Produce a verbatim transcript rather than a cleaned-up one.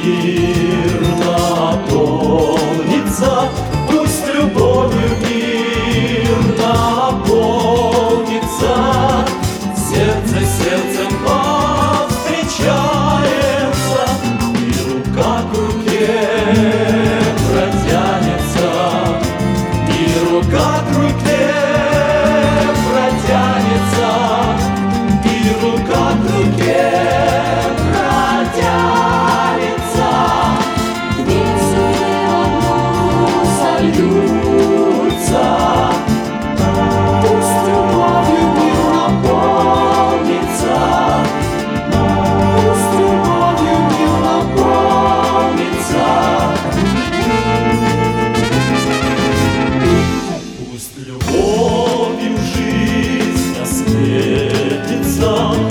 мир наполнится, пусть любовью мир наполнится. Сердце сердцем повстречается, и рука к руке протянется, и рука к руке протянется, и рука к руке протянется. Две силы в одну сольются, Пусть любовью мир наполнится, пусть любовью мир наполнится. Пусть любовью жизнь осветится,